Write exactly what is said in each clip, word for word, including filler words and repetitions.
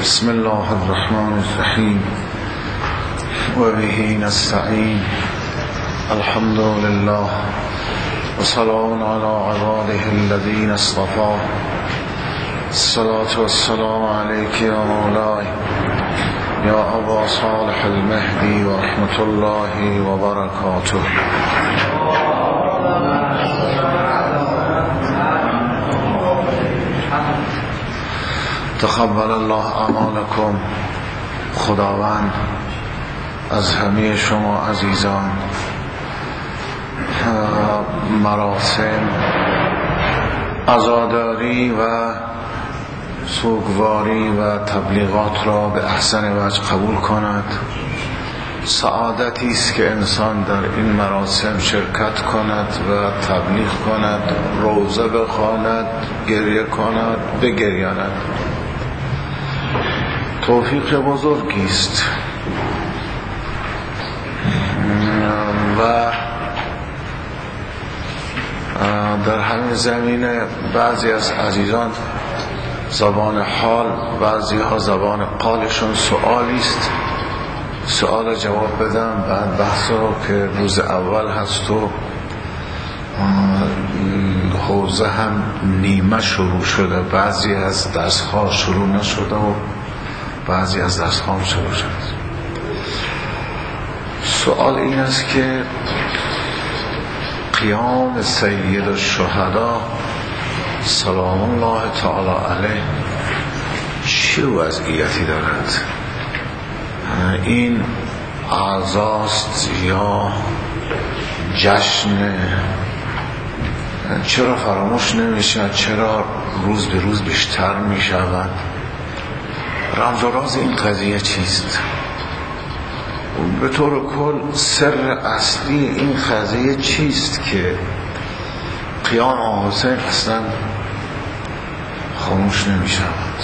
بسم الله الرحمن الرحیم و به نستعین الحمد لله و سلام علی عباده الذین اصطفى الصلاة والسلام علیک یا مولاي یا ابا صالح المهدی و رحمت الله و برکاته. تقبل الله اعمالکم. خداوند از همه شما عزیزان مراسم عزاداری و سوگواری و تبلیغات را به احسن وجه قبول کند. سعادتی است که انسان در این مراسم شرکت کند و تبلیغ کند، روزه بخواند، گریه کند، بگریاند. توفیق بزرگی است و در همین زمینه بعضی از عزیزان زبان حال، بعضی ها زبان قالشون سؤالی است، سؤال جواب بدم. بعد بحث رو که روز اول هست و حوزه هم نیمه شروع شده، بعضی از درس ها شروع نشده و بعضی از درس ها شروع شده. سؤال این است که قیام سید الشهدا سلام الله تعالی علیه چه وضعیتی دارد؟ این اعزاست یا جشن؟ چرا فراموش نمیشه؟ چرا روز به روز بیشتر میشود؟ رمز و راز این قضیه چیست؟ به طور کل سر اصلی این قضیه چیست که قیام حسین اصلا خاموش نمی شود؟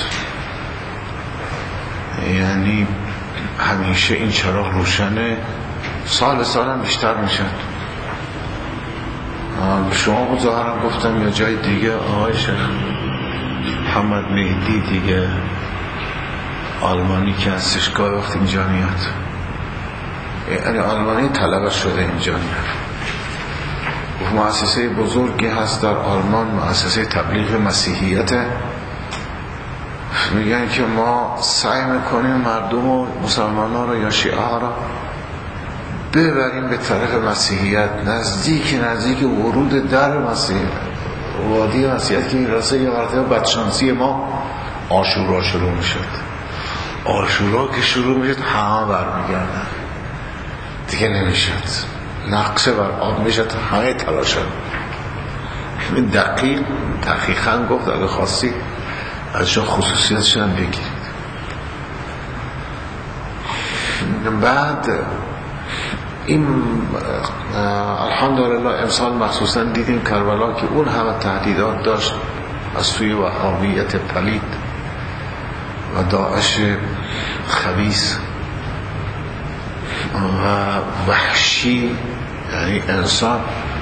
یعنی همیشه این چراغ روشنه، سال سال هم بیشتر می شد. شما بود ظاهرم گفتم یا جای دیگه آقای شیخ محمد مهدی دیگه آلمانی که هستش گاه وقت اینجا میاد، یعنی آلمانی طلبه شده اینجا میاد. مؤسسه بزرگی هست در آلمان، مؤسسه تبلیغ مسیحیت. میگن که ما سعی میکنیم مردم و مسلمان رو یا شیعه را ببریم به طرف مسیحیت، نزدیک نزدیک ورود در مسیحیت، وادی مسیحیت که این راسته یه مرتبه بدشانسی ما عاشورا شروع میشد. عاشورا که شروع میشد همه برمیگردن دیگه نمیشد، نقشه بر آب میشد، همه تلاشن. همین دقیق دقیقا گفت اگه خواستی ازشون خصوصیتش هم بگیرید. بعد این الحمدلله امسال مخصوصا دیدیم کربلا که اون همه تهدیدات داشت از سوی وهابیت پلید و داعش خبیث و وحشی. یعنی انسان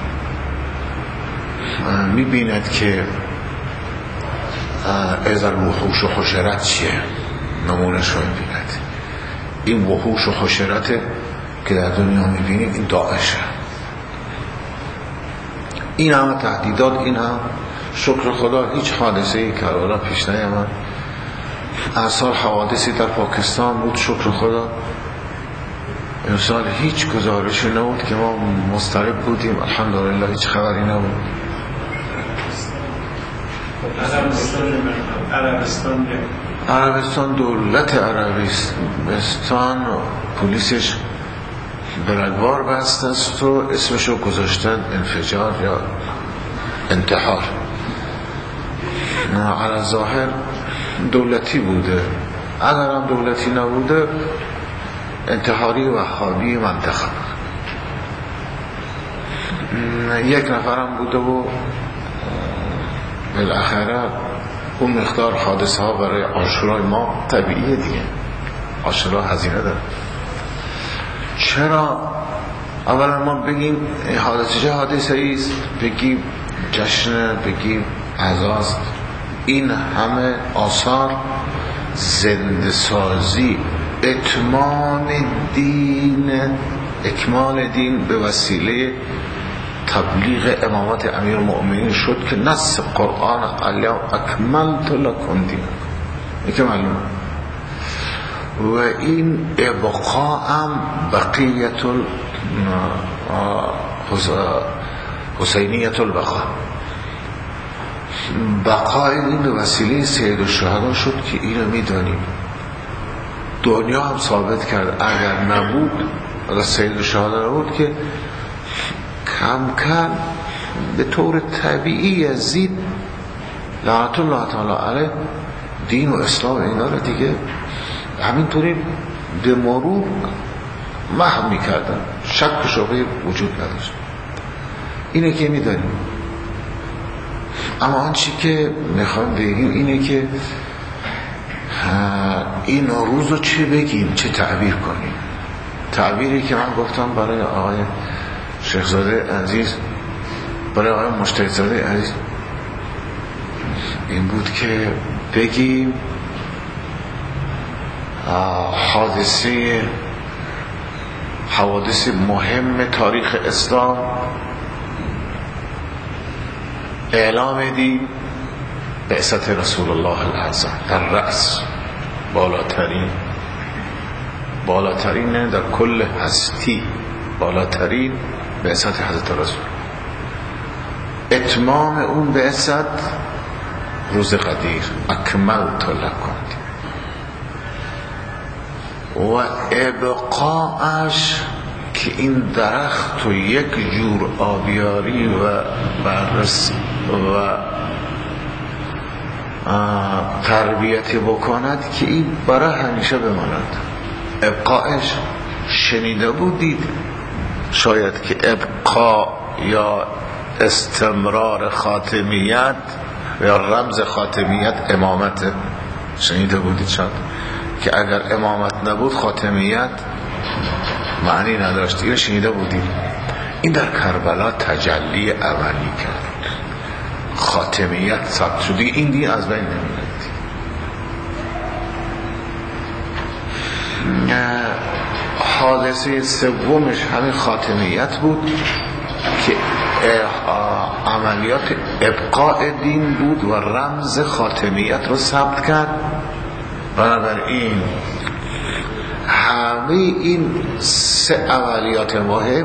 میبیند که از الوحوش و حشرت چیه، نمونش رو میبیند. این وحوش و حشرت که در دنیا میبینید این داعشه. این همه تهدیدات، این هم شکر خدا هیچ حادثه ای کربلا پیش نیامد. اصلا حوادثی در پاکستان بود، شکر خدا امسال هیچ گزارشی نبود که ما مضطرب بودیم، الحمدلله هیچ خبری نبود. عربستان عربستان دولت عربستان پلیسش برگوار بسته است و اسمشو گذاشتن انفجار یا انتحار. علی ظاهر دولتی بوده، اگر هم دولتی نبوده انتحاری وهابی منطقه. یک نفرم بوده و بالاخره اون مقدار حادثه ها برای عاشورای ما طبیعیه دیگه، عاشورا هزینه داره. چرا اولا ما بگیم حادثه چه حادثه ایست، بگیم جشن، بگیم عزاست، این همه آثار زنده سازی، اتمام دین، اکمال دین به وسیله تبلیغ امامت امیر المؤمنین شد که نص قرآن الیوم اکملت لکم دینکم، این که معلومه. و این ابقا هم بقیت حسینیت البقا، بقای این به وسیله سید الشهدا شد که اینو میدانیم. دنیا هم ثابت کرد اگر نبود، اگر سید الشهدا نبود که کم کم به طور طبیعی یزید لعنت الله تعالی علیه دین و اسلام اینا رو دیگه همینطوری به مرور محو میکردن، شک و شبهه وجود نداشت. اینه که میدانیم. اما آنچه که میخوام بگیم اینه که این روز رو چه بگیم، چه تعبیر کنیم. تعبیری که من گفتم برای آقای شیخزاده عزیز، برای آقای مجتهدزاده عزیز این بود که بگیم حادثه حوادث مهم تاریخ اسلام اعلام دین، بعثت رسول الله الاعظم در رأس، بالاترین بالاترین نه در کل هستی، بالاترین بعثت حضرت رسول، اتمام اون بعثت روز قدیر، اکملت لکم، و ابقاش که این درخت و یک جور آبیاری و بررسی و تربیتی بکند که این برای همیشه بماند. ابقاش شنیده بودید شاید که ابقا یا استمرار خاتمیت یا رمز خاتمیت امامت، شنیده بودید شاید که اگر امامت نبود خاتمیت معنی نداشت، اینو شنیده بودید. این در کربلا تجلی عملی کرد، خاتمیت ثبت شد، این دین از بین نمیرد. حادثه سومش همین خاتمیت بود که عملیات ابقاء دین بود و رمز خاتمیت رو ثبت کرد. بنابراین همه این سه عملیات مهم،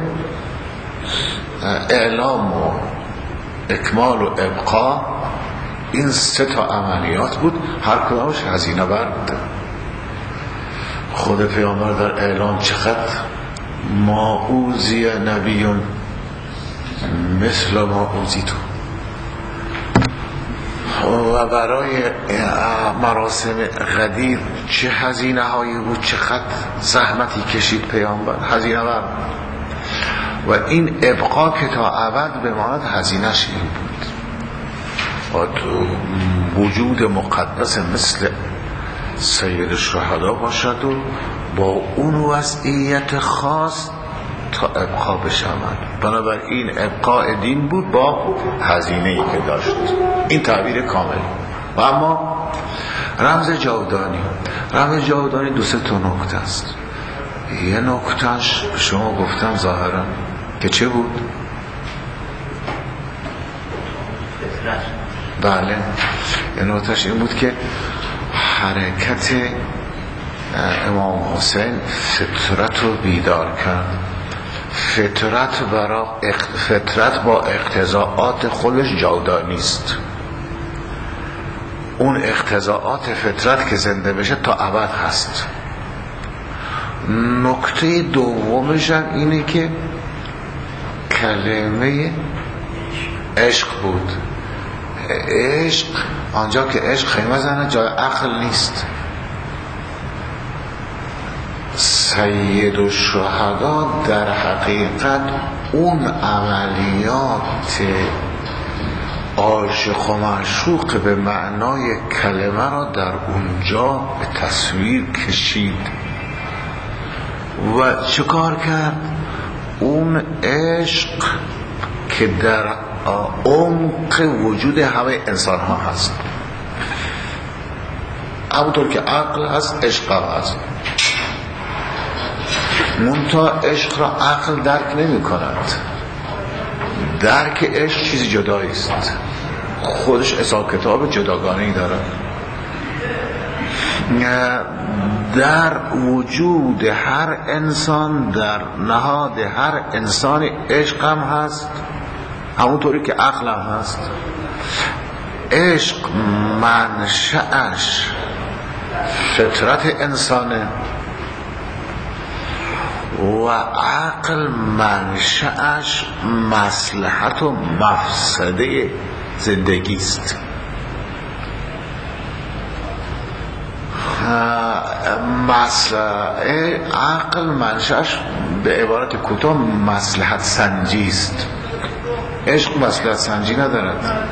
اعلام و اکمال و ابقا، این سه تا عملیات بود، هر کدامش هزینه بر بود. خود پیامبر در اعلام چقدر ما اوذی نبی مثل ما اوذیتم، و برای مراسم غدیر چه هزینه هایی بود، چقدر زحمتی کشید پیامبر، هزینه بر. و این ابقا که تا ابد بماند هزینهش این بود. و تو وجود مقدس مثل سید الشهدا باشد و با اون وضعیت خاص تا ابقا بشود. بنابراین ابقاء دین بود با هزینه‌ای که داشت. این تعبیر کامل. و اما رمز جاودانی، رمز جاودانی دو سه تا نکته است. یه نکتهش شما گفتم ظاهرا که چه بود؟ بله، یه نکتهش این بود که حرکت امام حسین فطرت رو بیدار کرد. فطرت برای فطرت با اقتضاعات خودش جاودانی است. اون اقتضاعات فطرت که زنده بشه تا ابد هست. نکته دومش هم اینه که کلمه عشق بود. عشق، آنجا که عشق خیمه زنه جای عقل نیست. سید الشهدا در حقیقت اون عملیات عاشق و معشوق به معنای کلمه را در اونجا به تصویر کشید. و چه کار کرد؟ اون عشق که در عمق وجود همه انسان ها هست، همونطور که عقل هست عشق هست. منتها عشق را عقل درک نمی کند. درک عشق چیزی جدایی است، خودش حساب کتاب جداگانه‌ای داره. در وجود هر انسان، در نهاد هر انسان عشق هم هست، همونطوری که عقل هم هست. عشق منشأش فطرت انسانه و عقل منشأش مصلحت و مفسده زندگی است. مسئله عقل منشأش به عبارت کوتاه مصلحت سنجی است. عشق مصلحت سنجی ندارد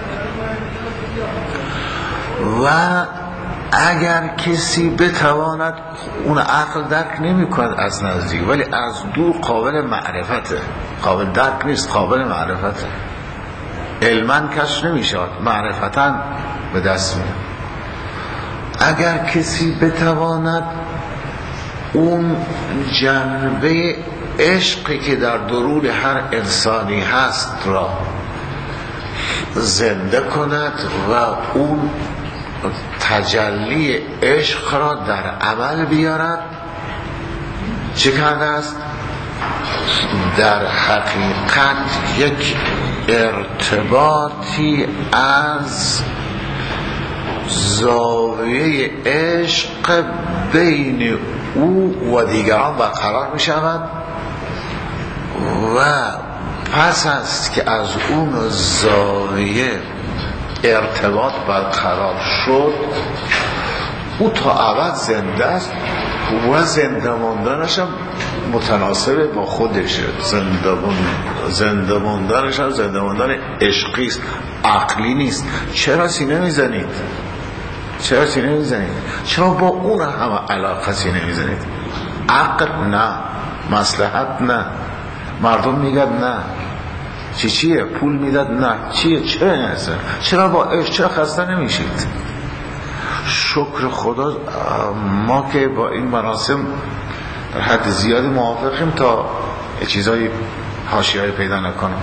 و اگر کسی بتواند، اون عقل درک نمی کند از نزدیک ولی از دور قابل معرفته، قابل درک نیست، قابل معرفته. علما کشف نمی شود، معرفتا به دست می. اگر کسی بتواند اون جنبه عشقی که در درون هر انسانی هست را زنده کند و اون تجلی عشق را در عمل بیارد، چه کرده است؟ در حقیقت یک ارتباطی از زاویه عشق بین او و دیگران برقرار می شود و پس است که از اون زاویه ارتباط برقرار شد، او تا ابد زنده است و زنده ماندنش هم متناسب با خودش. زنده زنده ماندنش هم زنده ماندن عشقی است، عقلی نیست. چرا سینه میزنید؟ چرا سینه میزنید؟ چرا با اون همه علاقه سینه میزنید؟ عقل نه، مصلحت نه، مردم میگن نه، چی چیه؟ پول میداد نه، چیه؟ چرا نیست؟ چرا با عشق چرا خسته نمیشید؟ شکر خدا ما که با این مراسم در حد زیادی موافقیم تا چیزای حاشیه‌ای پیدا نکنه.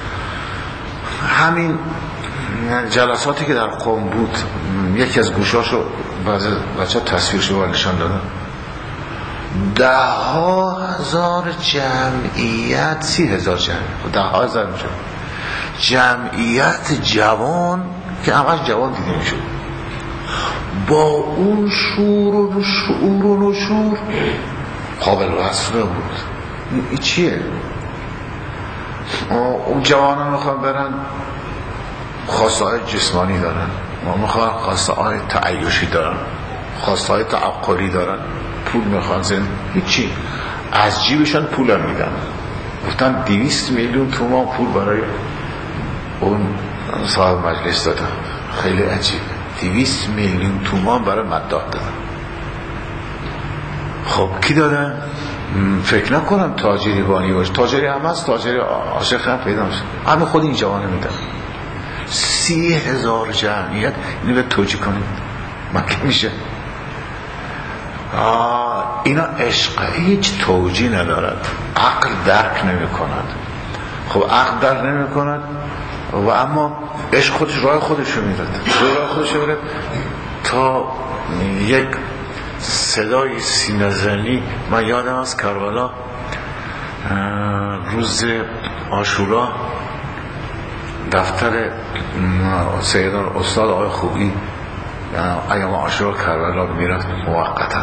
همین جلساتی که در قم بود، یکی از گوشاشو بچه تصویرشو نشان دادن، ده ها هزار جمعیت، سی هزار جمعیت، ده ها هزار میشه جمعیت جوان که همش جوان دیده میشه، با اون شور و شعور و نشور قابل وصف بود. این چیه؟ اون جوانان میخوان برن خواسته های جسمانی دارن، ما میخوان خواسته های تعیشی دارن، خواسته های تعقلی دارن، پول میخوان زن، هیچی، از جیبشان پول هم میدن. گفتن دویست میلیون تومان پول برای اون صاحب مجلس دادن. خیلی عجیبه، دویست میلیون تومان برای مداح دادن. خب کی دادن؟ فکر نکنم تاجری بانی باشه، تاجری هم هست، تاجری عاشق هم پیدا میشه، همه خود این جوانه میدن. سی هزار جمعیت، اینو به توجیه کنید مکه میشه. اینا عشق هیچ توجیه ندارد، عقل درک نمی کند. خب عقل درک نمی کند و اما عشق خودش راه خودش رو میرد، راه خودش رو میرد تا یک صدای سینه زنی. من یادم از کربلا روز عاشورا دفتر سیدان استاد آقای خوبی ایام عاشورا کربلا میرفت موقتا.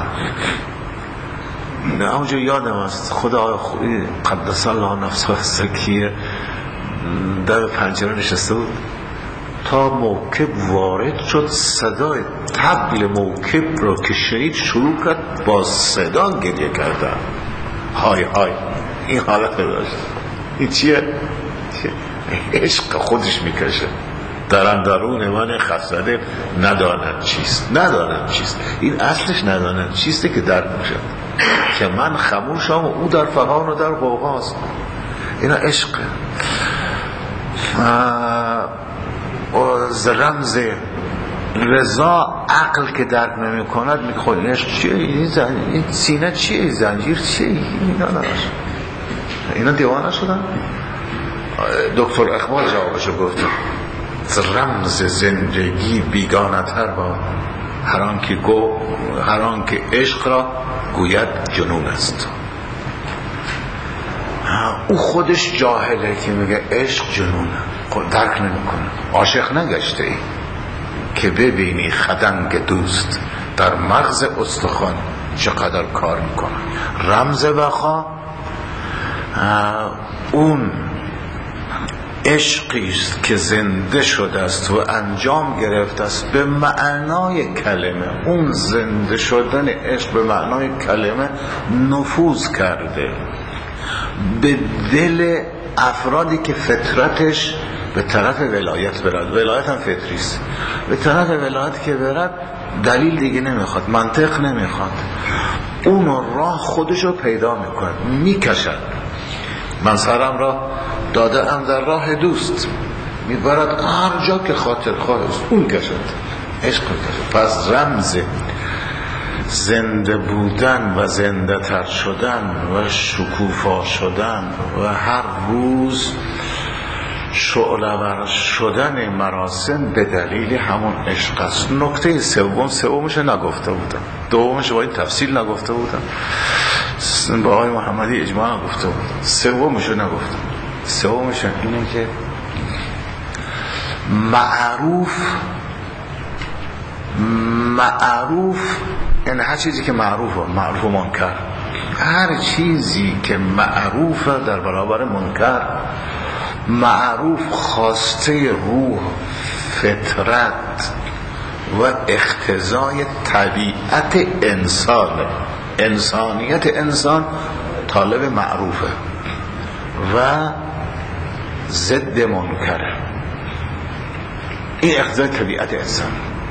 اونجا یادم است خود آقای خوبی قدس الله نفسه الزکیه در پنجره نشسته بود، تا موکب وارد شد صدای طبل موکب رو که شنید شروع کرد با صدا گریه کردن. های های این حالت داشت. این چیه؟ عشق خودش میکشه. در اندرون من خسده ندانم چیست، ندانم چیست. این اصلش ندانم چیسته که درک میشه که من خموشم و او در فغان و در غوغاست. اینا عشقه. از رمز رضا عقل که درک نمی کند میگه خود این عشق چیه، این, زن... این سینه چیه، زنجیر چیه، اینا نماشه. اینا دیوانه شدن. دکتر اقبال جوابشو گفت رمز زندگی بیگانه تر با هر آن که گو هر آن که عشق را گوید جنون است. او خودش جاهله که میگه عشق جنونه، خود درک نمیکنه. عاشق نگشته ای که ببینی خدنگ دوست در مغز استخوان چقدر کار میکنه. رمز بقا اون عشقی است که زنده شده است و انجام گرفته است به معنای کلمه. اون زنده شدن عشق به معنای کلمه نفوذ کرده به دل افرادی که فطرتش به طرف ولایت برد. ولایت هم فطری است. به طرف ولایت که برد دلیل دیگه نمیخواد، منطق نمیخواد، اون راه خودشو پیدا میکنه، میکشد. من سرم را داده ام در راه دوست، میبرد هر جا که خاطر خواهست، اون کشد، عشق کشد. پس رمز زنده بودن و زنده تر شدن و شکوفا شدن و هر روز شعله‌ور شدن مراسم به دلیل همون عشق است. نکته سوم سومش نگفته بودم، دومش با این تفصیل نگفته بودم، با آقای محمدی اجماع نگفته بودم، سومش نگفتم. سومش اینه که معروف معروف یعنی هر چیزی که معروفه، معروف و منکر، هر چیزی که معروفه در برابر منکر. معروف خواسته روح، فطرت و اقتضای طبیعت انسان، انسانیت انسان طالب معروفه و ضد منکره. این اقتضای طبیعت انسان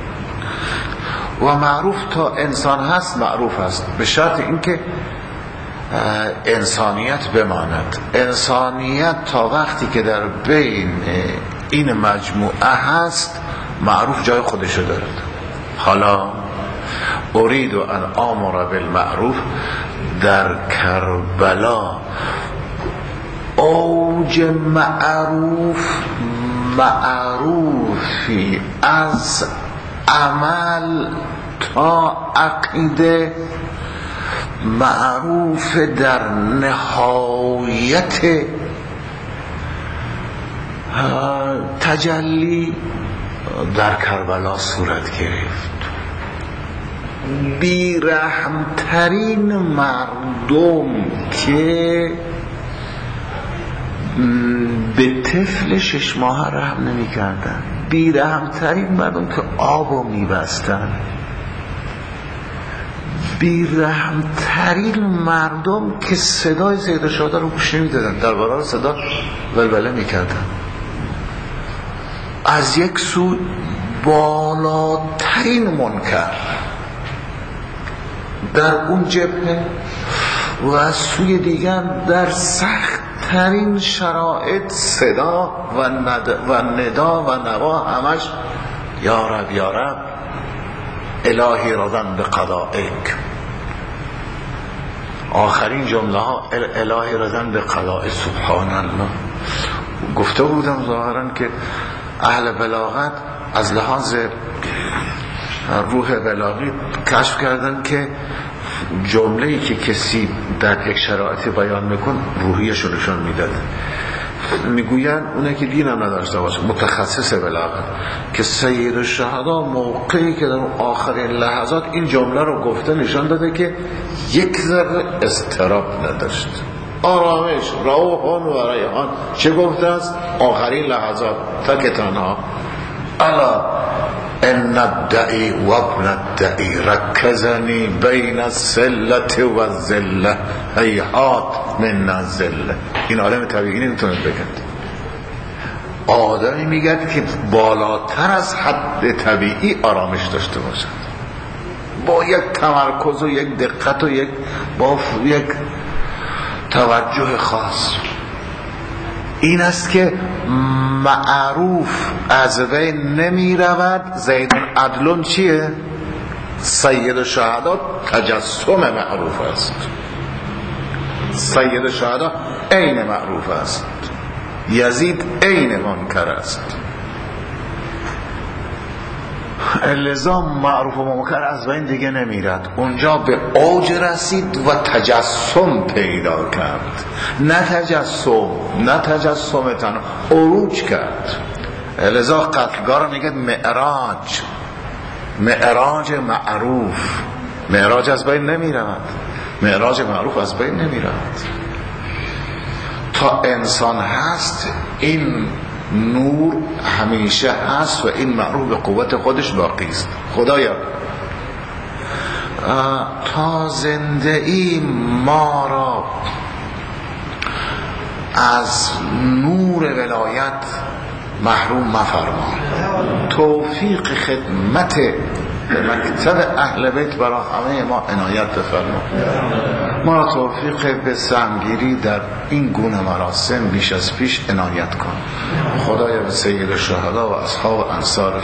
و معروف تا انسان هست معروف هست، به شرط اینکه انسانیت بماند. انسانیت تا وقتی که در بین این مجموعه هست معروف جای خودشو دارد. حالا ارید ان آمر بالمعروف در کربلا اوج معروف، معروفی از عمل تا عقیده، معروف در نهایت تجلی در کربلا صورت گرفت. بیرحمترین مردم که به طفل شش ماه رحم نمی کردن، بیرحمترین مردم که آبو می بستن، بیرحمترین مردم که صدای سید شهدا رو گوش نمی دادن، در برابر صدا ولوله می کردن. از یک سو بالاترین منکر در اون جبهه و از سوی دیگر در سخت ترین شرایط صدا و, ند... و ندا و نوا همش یا رب یا رب الهی رضن به قضائک. آخرین جمله ها الهی رضن به قضائک. سبحان الله. گفته بودم ظاهرا که اهل بلاغت از لحاظ روح بلاغی کشف کردن که جمله‌ای که کسی در یک شرایطی بیان میکن روحیش رو نشان میداد. میگوین اونه که دینم نداشته باشه، متخصص بلاغت، که سید الشهدا موقعی که در آخرین لحظات این جمله رو گفته نشان داده که یک ذره اضطراب نداشت، آرامش، روحان و ریحان. چه گفته است؟ آخرین لحظات تکتانها الا ان الدعی و ابن الدعی رکزنی بین السلت و الزله هیهات من الزله. این عالم طبیعی نمیتونه بگد. آدمی میگد که بالاتر از حد طبیعی آرامش داشته باشد، با یک تمرکز و یک دقت و یک با یک توجه خاص. این است که معروف از بین نمی رود. زید عدلون چیه؟ سید الشهدا تجسم معروف است. سید الشهدا عین معروف است. یزید عین منکر است. لذا معروف و منکر از بین دیگه نمیرد. اونجا به اوج رسید و تجسم پیدا کرد. نه تجسم نه تجسم تن عروج کرد. لذا قتلگاه رو میگه معراج، معراج معروف. معراج از بین نمیرد، معراج معروف از بین نمیرد. تا انسان هست این نور همیشه هست و این معروف به قوت خودش باقی است. خدایا تا زنده ای ما را از نور ولایت محروم مفرما. توفیق خدمت مکتب اهل بیت برای همه ما عنایت بفرما. ما را توفیق به سهمگیری در این گونه مراسم بیش از پیش عنایت کن. خدایا به سید الشهدا و اصحاب و انصارش.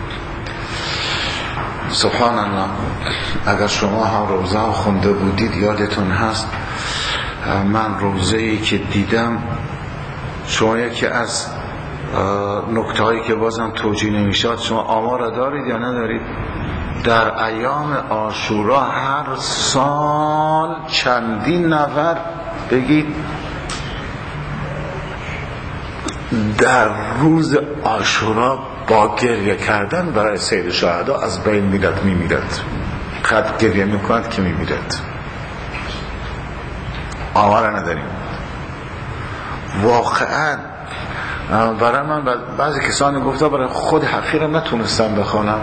سبحان الله. اگر شما هم روزه ها خونده بودید یادتون هست من روزه ای که دیدم، شما یکی از نکته هایی که بازم توجیه نمیشد، شما آمار دارید یا ندارید؟ در ایام عاشورا هر سال چندین نفر بگید در روز عاشورا با گریه کردن برای سید شهدا از بین میرد میمیرد. خط گریه میکند که میمیرد. آمار نداریم. واقعا برای من بعضی کسانی گفته برای خود حقیرم نتونستم بخونم.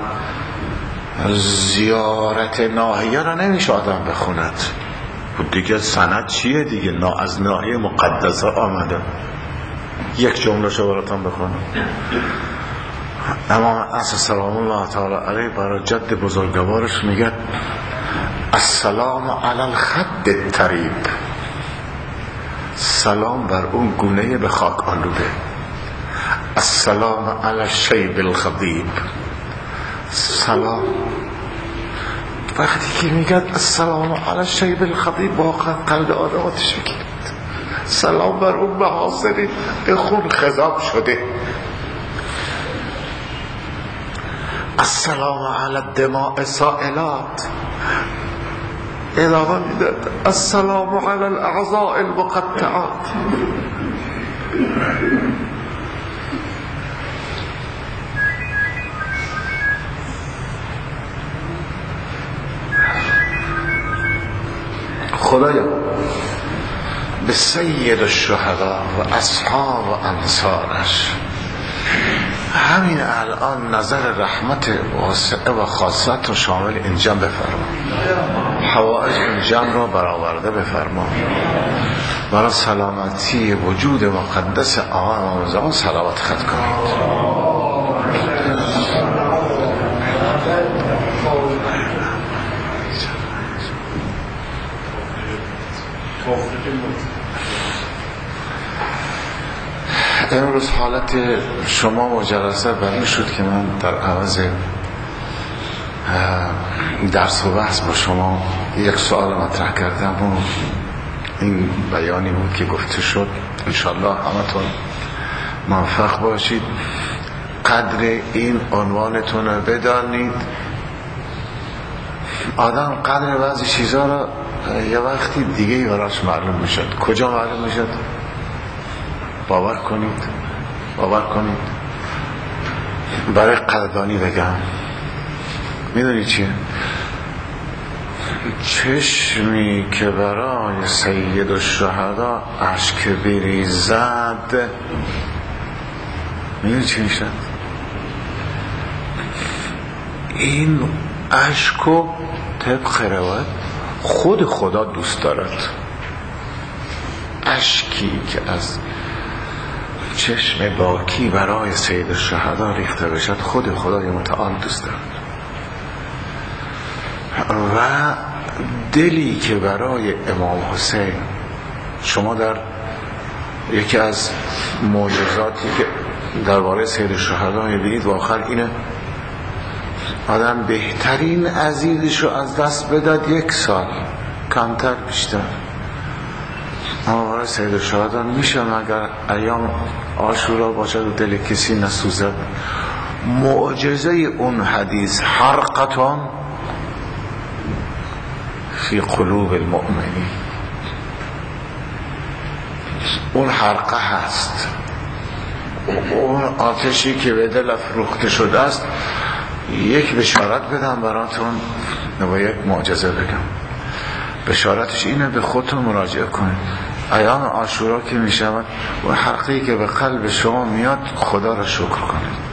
زیارت ناحیه را نمیشه آدم بخوند. دیگه سند چیه دیگه؟ نا از ناحیه مقدسه آمده. یک جمله شو براتون بخونم. امام عصر سلام الله تعالی علیه برای جد بزرگوارش میگه السلام علی الخد الطریب. سلام بر اون گونه به خاک آلوده. السلام علی الشیب الخضیب. سلام وقتی که میگه السلام علی الشیب الخضیب واقعا قلب آدم آتش میگیرد. سلام بر اون محاصری به خون خضاب شده. السلام علی الدماء سائلات. ادامه میده السلام علی الاعضاء المقطعات. خدایا به سید الشهدا و اصحاب و انصارش همین الان نظر رحمت واسعه و خاصت رو شامل این جمع بفرما. حوائج این جمع را برآورده بفرما. برای سلامتی وجود مقدس آقا امام زمان صلوات خط کنید. امروز حالت شما و جلسه برای شد که من در عوض درس و بحث با شما یک سوال مطرح کردم و این بیانی بود که گفته شد. انشالله همتون موفق باشید. قدر این عنوانتون رو بدانید. آدم قدر بعضی چیزها را یه وقتی دیگه براش معلوم میشد. کجا معلوم میشد؟ باور کنید باور کنید برای قدردانی بگم، میدونی چیه؟ چشمی که برای سید الشهدا اشک بریزد، میدونی چی میشد؟ این اشکو طبق روایت خود خدا دوست دارد. اشکی که از چشم باکی برای سید الشهدا ریخته بشد خود خدای متعال دوست دارد. و دلی که برای امام حسین، شما در یکی از معجزاتی که درباره سید الشهدا میبینید و آخر اینه آدم بهترین عزیزش رو از دست بداد یک سال کمتر بیشتر. اما برای سید الشهدا میشه مگر ایام عاشورا باشد و دل کسی نسوزد. معجزه اون حدیث حرقتان فی قلوب المؤمنین، اون حرقه هست، اون آتشی که به دل افروخته شده است. یک بشارت بدم براتون و یک معجزه بگم. بشارتش اینه به خودتون مراجعه کنید. ایام عاشورا که می شود و حرقی که به قلب شما میاد خدا را شکر کنید.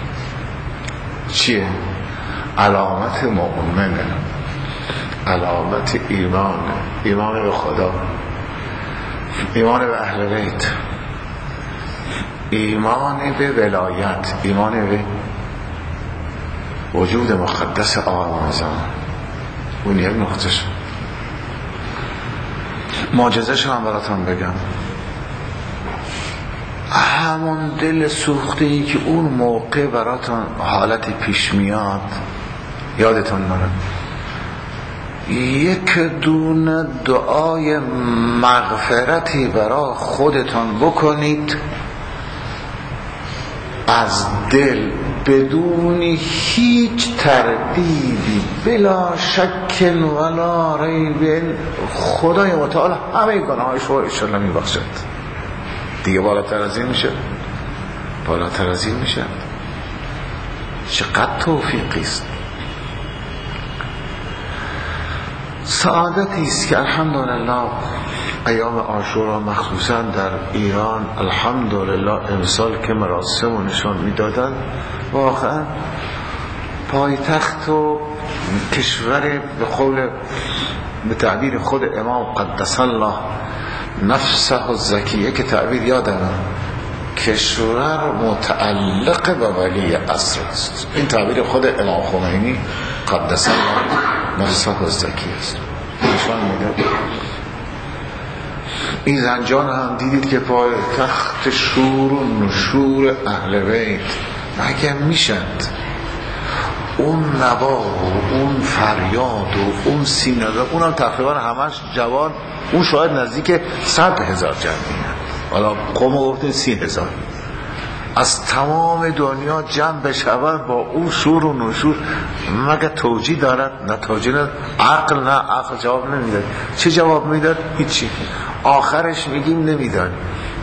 چیه؟ علامت مؤمنه، علامت ایمان، ایمان به خدا، ایمان به اهل بیت، ایمان به ولایت، ایمان به وجود مقدس آقا زمان. اون یک نقطه شد. معجزه شو هم براتون بگم. همون دل سوخته ای که اون موقع براتون حالتی پیش میاد یادتون نره، یک دونه دعای مغفرتی برای خودتان بکنید از دل بدون هیچ تردیدی، بلا شک ولا ریب. خدای متعال همه گناهش رو انشالله میبخشد. دیگه بالاتر از این میشه؟ بالاتر از این میشه؟ چقدر توفیقی است. سعادتی است که الحمدلله ایام عاشورا مخصوصا در ایران الحمدلله امسال که مراسم و نشان میدادن، واقعا پایتخت و کشور به قول به تعبیر خود امام قدس الله نفسه الزکیه که تعبیر یادم، کشور متعلق به ولی عصر است. این تعبیر خود امام خمینی قدس الله نفسه الزکیه است. نشان میده این زنجان هم دیدید که پای تخت شور و نشور اهل بیت مگه میشند اون نوا و اون فریاد و اون سینه، اون هم تقریبا همش جوان، اون شاید نزدیک صد هزار جمعی هم، حالا قوم گفتن سی هزار از تمام دنیا جمع بشود با اون شور و نشور. مگه توجیه دارد؟ نه توجیه ندارد. عقل نه عقل جواب نمیداد. چه جواب میداد؟ هیچی. آخرش میگیم نمیدانیم.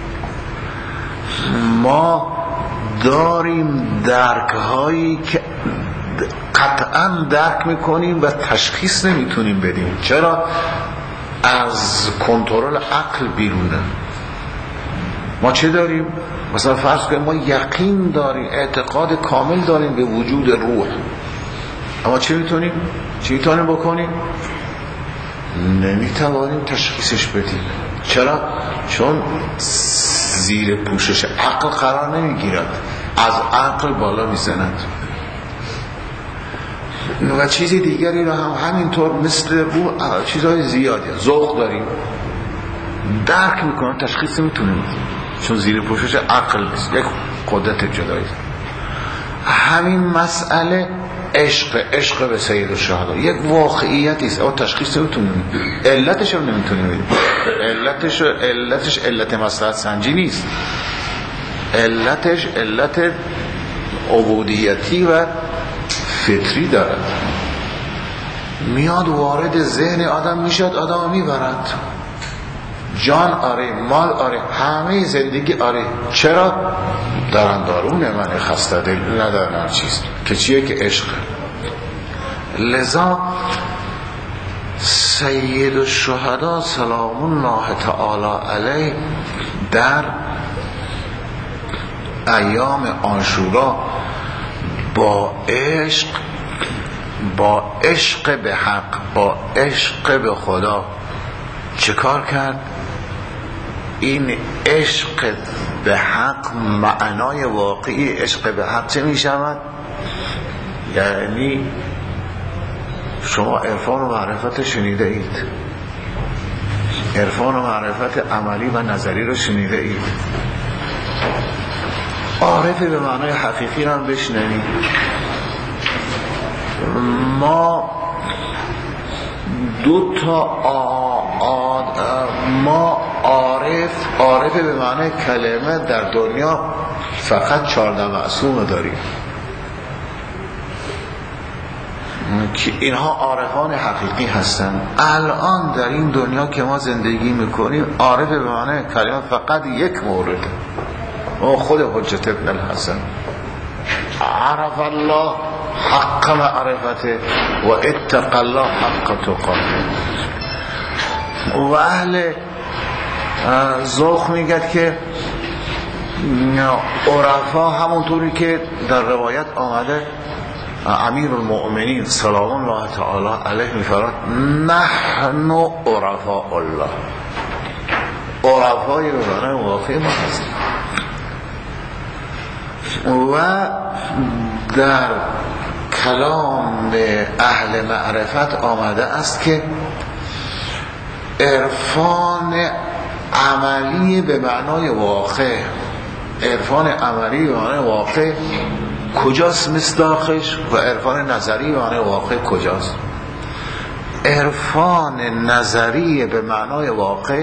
ما داریم درک هایی که قطعا درک میکنیم و تشخیص نمیتونیم بدیم. چرا؟ از کنترل عقل بیرونه. ما چه داریم؟ مثلا فرض کنیم ما یقین داریم، اعتقاد کامل داریم به وجود روح، اما چه میتونیم؟ چه میتونیم بکنیم؟ نمیتوانیم تشخیصش بدیم. چرا؟ چون زیر پوشش عقل قرار نمیگیرد، از عقل بالا میزند. و چیزی دیگری رو هم همینطور مثل روح چیزهای زیادی ذوق داریم، درک میکنم، تشخیص نمیتونیم چون زیر پوشش عقل نیست، یک قدرت جدایی. همین مسئله عشق عشق به سید الشهدا یک واقعیتی است، اما تشخیص نمیتونیم، علتش هم نمیتونیم. علتش علتش علت مصلحت سنجی نیست، علتش علت عبودیتی و فطری دارد. میاد وارد ذهن آدم میشد، آدم میبرد، جان آره، مال آره، همه زندگی آره. چرا؟ دارن دارونه من خسته دل ندارن هر چیز که چیه که عشق. لذا سید الشهدا سلام الله تعالی علیه در ایام عاشورا با عشق، با عشق به حق، با عشق به خدا چه کار کرد؟ این عشق به حق، معنای واقعی عشق به حق چه می شود؟ یعنی شما عرفان و معرفت شنیده اید، عرفان و معرفت عملی و نظری رو شنیده اید. عارف به معنای حقیقی هم بشنوید. ما دو تا آ... ما عارف عارف به معنای کلمه در دنیا فقط چهارده معصوم داریم که اینها عارفان حقیقی هستند. الان در این دنیا که ما زندگی میکنیم عارف به معنای کلمه فقط یک مورد، و خود حجت ابن الحسن، عرف الله حق معرفته و اتق الله حق تقاته. و اهل ذوق میگد که عرفا همونطوری که در روایت آمده امیر المؤمنین سلام الله تعالی علیه میفرماید نحن عرفاء الله، عرفای به معنای واقعی ما هستیم. و در کلام اهل معرفت آمده است که عرفان عملی به معنای واقع، عرفان عملی به معنای واقع کجاست مصداقش و عرفان نظری به معنای واقع کجاست؟ عرفان نظری به معنای واقع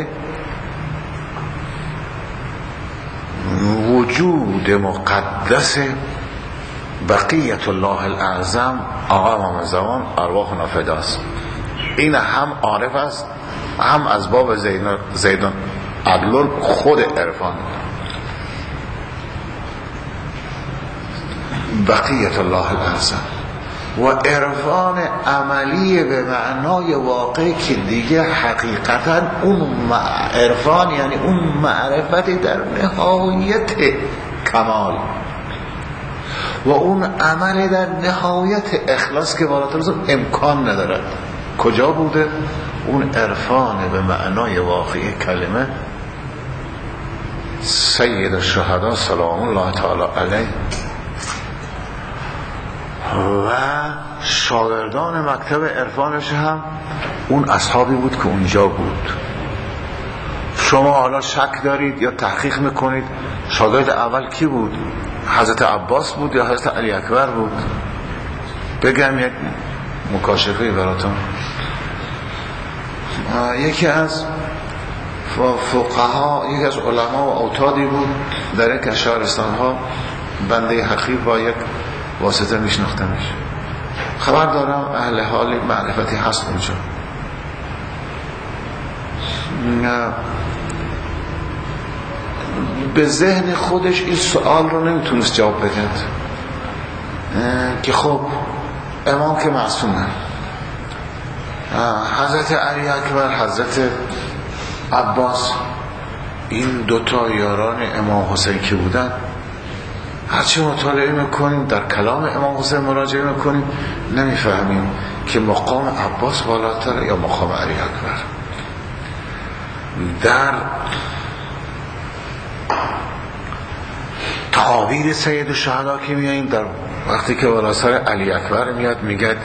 وجود مقدس بقیت الله الاعظم آقا امام زمان ارواحنا فداست. این هم عارف است، هم از باب زیدان عدلون خود عرفان. بقیت الله الاعظم و عرفان عملی به معنای واقع که دیگه حقیقتا اون عرفان یعنی اون معرفت در نهایت کمال و اون عمل در نهایت اخلاص که بالاتر از امکان ندارد. کجا بوده؟ اون عرفان به معنای واقعی کلمه سید الشهدا سلام الله تعالی علیه و شاگردان مکتب عرفانش هم اون اصحابی بود که اونجا بود. شما حالا شک دارید یا تحقیق میکنید شاگرد اول کی بود؟ حضرت عباس بود یا حضرت علی اکبر بود؟ بگم یک مکاشفه براتون. یکی از فقها، یکی از علما و اوتادی بود در یک از شهرستان ها، بنده حقیق با یک واسطه میشناختمش. خبر دارم اهل حال معرفتی هست اونجا. به ذهن خودش این سوال رو نمیتونست جواب بده که خب امام که معصومه، حضرت علی اکبر، حضرت عباس، این دوتا یاران امام حسین که بودن، هرچی مطالعه میکنیم در کلام امام حسین مراجعه میکنیم نمیفهمیم که مقام عباس بالاتر یا مقام علی اکبر. در تعابیر سید الشهدا که میاییم در وقتی که بالاتر علی اکبر میاد میگه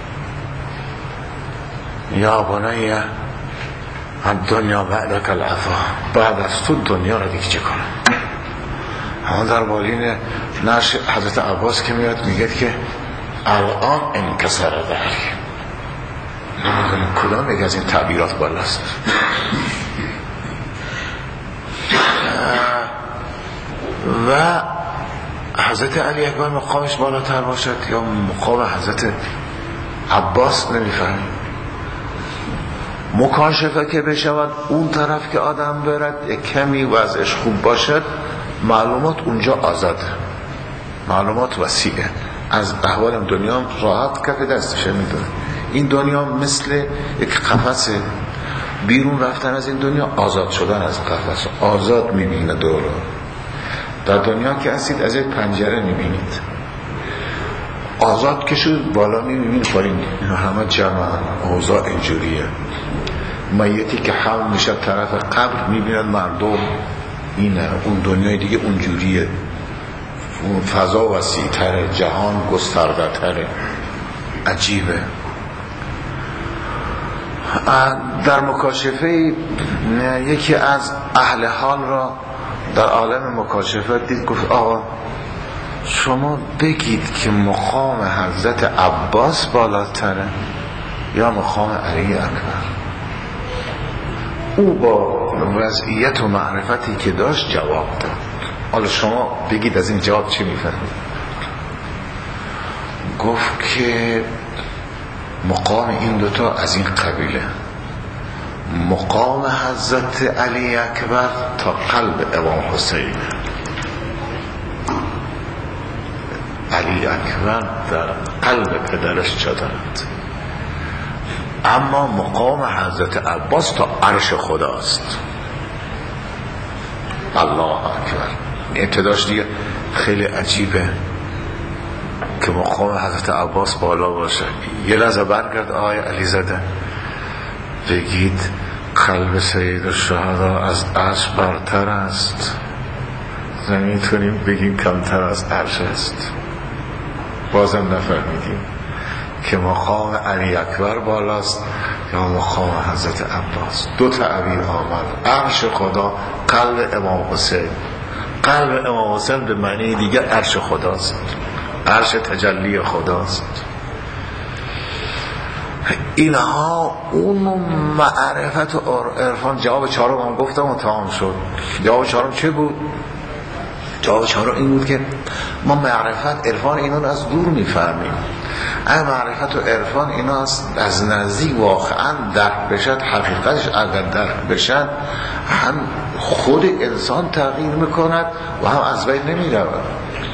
یا بنی الدنیا بعدک العفا، بعد از تو دنیا رو دیگه چه کنم. همون در بالین نش حضرت عباس که میاد میگه که الان انکسر ذهری. نمیدونم کدام یک از این تعبیرات بالاست. و حضرت علی اکبر مقامش بالاتر باشد یا مقام حضرت عباس نمیفهمیم. مکاشفه که بشود اون طرف که آدم برد کمی وضعش خوب باشد معلومات اونجا آزاده، معلومات وسیعه، از احوال دنیا راحت کف دستشه میدونه. این دنیا مثل یک قفسه، بیرون رفتن از این دنیا آزاد شدن از قفس، آزاد میبینه دورو. در دنیا که هستید از یک پنجره میبینید، آزاد که شد بالا میبینید پایین، اینا همه جمع اوضاع اینجوریه. میتی که حمل میشه طرف قبر میبیند مردم، اینه اون دنیای دیگه اونجوریه، اون فضا وسیع تره، جهان گسترده تره، عجیبه. در مکاشفه یکی از اهل حال را در عالم مکاشفت دید، گفت آقا شما بگید که مقام حضرت عباس بالاتره یا مقام علی اکبر. او با وضعیت و معرفتی که داشت جواب داد. حالا شما بگید از این جواب چی میفهمید؟ گفت که مقام این دوتا از این قبیله: مقام حضرت علی اکبر تا قلب امام حسین. علی اکبر در قلب پدرش جا دارد، اما مقام حضرت عباس تا عرش خداست. الله اکبر. ابتداش دیگه خیلی عجیبه که مقام حضرت عباس بالا باشه. یه لحظه برگرد آقای علی زاده، بگید قلب سید الشهدا از عرش برتر است، نمیتونیم بگیم کمتر از عرش است. بازم نفهمیدیم که مقام علی اکبر بالاست یا مقام حضرت عباس. دو تعبیر آمد: عرش خدا، قلب امام حسین. قلب امام حسین به معنی دیگه عرش خداست، عرش تجلی خداست. اینها اون معرفت و عرفان. جواب چهارم هم گفتم و تمام شد. جواب چهارم چه بود؟ جواب چهارم این بود که ما معرفت عرفان اینو از دور میفهمیم، اما معرفت و عرفان اینا از نزدیک واقعا درک بشد، حقیقتش اگر درک بشد، هم خود انسان تغییر میکند و هم از بین نمیرود.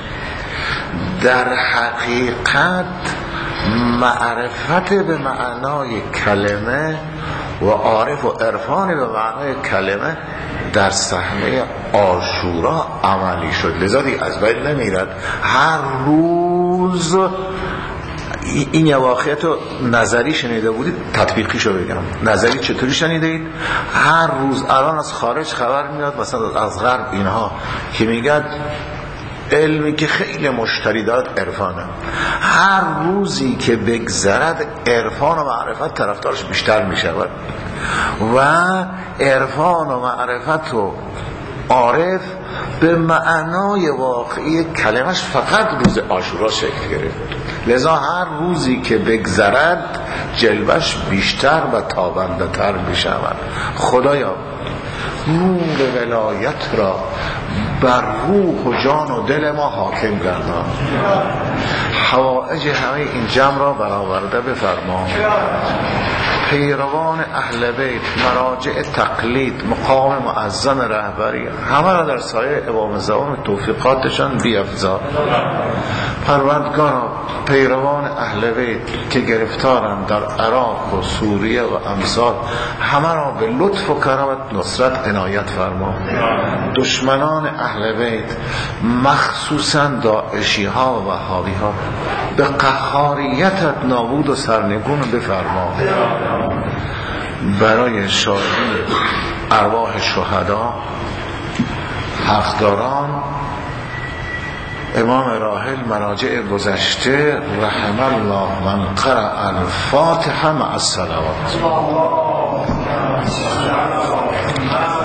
در حقیقت معرفت به معنای کلمه و عارف و عرفان به معنای کلمه در صحنه عاشورا عملی شد، لذا دیگه از بین نمیرد. هر روز این یه واقعیت رو نظری شنیده بودید، تطبیقی شو بگم. نظری چطوری شنیدید؟ هر روز الان از خارج خبر میاد، مثلا از غرب اینها که میگن علمی که خیلی مشتری دارد عرفانه. هر روزی که بگذرد عرفان و معرفت طرفدارش بیشتر میشود و عرفان و معرفت و عارف به معنای واقعی کلمش فقط روز عاشورا شکل گرفت. لذا هر روزی که بگذرد جلوش بیشتر و تابنده تر میشود. خدایا نور ولایت را بر روح و جان و دل ما حاکم گردان، حوائج همه این جمع را برآورده بفرما. پیروان اهل بیت، مراجع تقلید، مقام معظم رهبری، همه را در سایه امام زمان توفیقاتشان بیفزا. پروردگارا پیروان اهل بیت که گرفتارند در عراق و سوریه و امثال، همه را به لطف و کرامت نصرت عنایت فرما. دشمنان اهل بیت مخصوصا داعشی ها و وهابی ها به قهاریتت نابود و سرنگون بفرما. برای شادی ارواح شهدا، حقداران، امام راحل، مراجع گذشته، رحم الله من قرأ الفاتحه مع الصلوات.